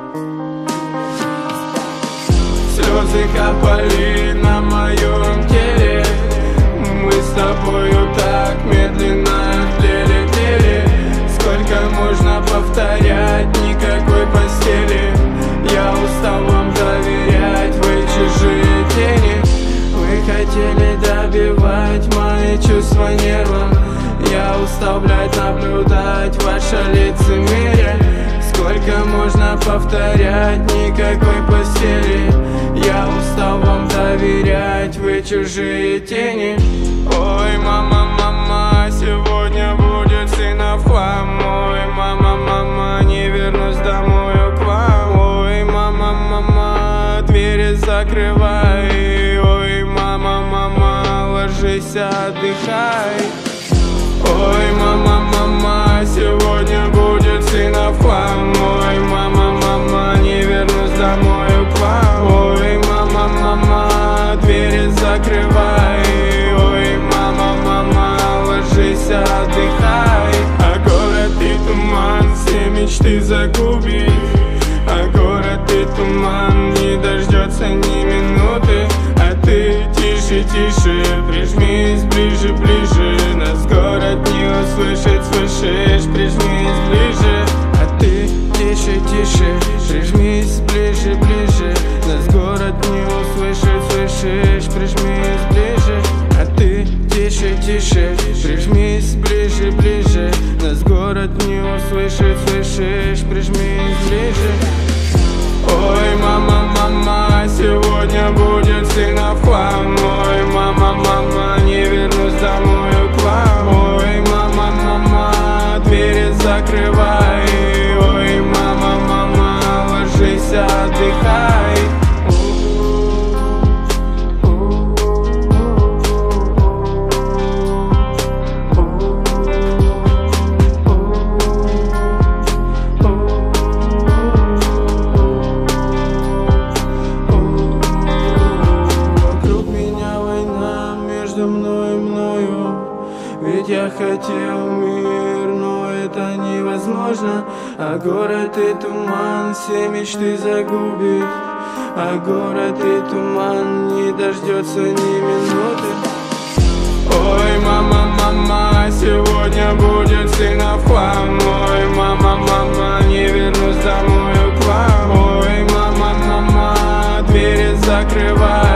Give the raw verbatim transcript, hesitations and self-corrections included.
Слезы капали на моем теле, мы с тобою так медленно летели. Сколько можно повторять, никакой постели. Я устал вам доверять, вы чужие тени. Вы хотели добивать мои чувства нервом. Я устал, блядь, наблюдать ваше лицемерие. Сколько можно повторять, никакой постели. Я устал вам доверять, вы чужие тени. Ой, мама, мама, сегодня будет сына в хлам. Ой, мама, мама, не вернусь домой к вам. Ой, мама, мама, двери закрывай. Ой, мама, мама, ложись, отдыхай. Ой, мама, мама, сегодня будет сына в хлам. Ой, мама, мама, не вернусь домой к вам. Ой, мама, мама, двери закрывай. Ой, мама, мама, ложись, отдыхай. А город и туман, все мечты загубит. А город и туман не дождется ни минуты. А ты тише, тише, прижмись ближе, ближе. Нас город не услышит, слышишь, прижмись ближе. А ты тише, тише, прижмись ближе, ближе. Нас город не услышит, слышишь, прижмись ближе. А ты тише, тише, прижмись ближе, ближе. Нас город не услышит, слышишь, прижмись ближе. Ой, мама, мама, сегодня будет сына в хлам. Ой, мама, мама, не вернусь домой к вам. Ой, мама, мама, двери закрывай. Ой, мама, мама, ложись, отдыхай. Мной, мною, ведь я хотел мир, но это невозможно. А город и туман все мечты загубит. А город и туман не дождется ни минуты. Ой, мама, мама, сегодня будет сына в хлам. Ой, мама, мама, не вернусь домой к вам. Ой, мама, мама, двери закрывай.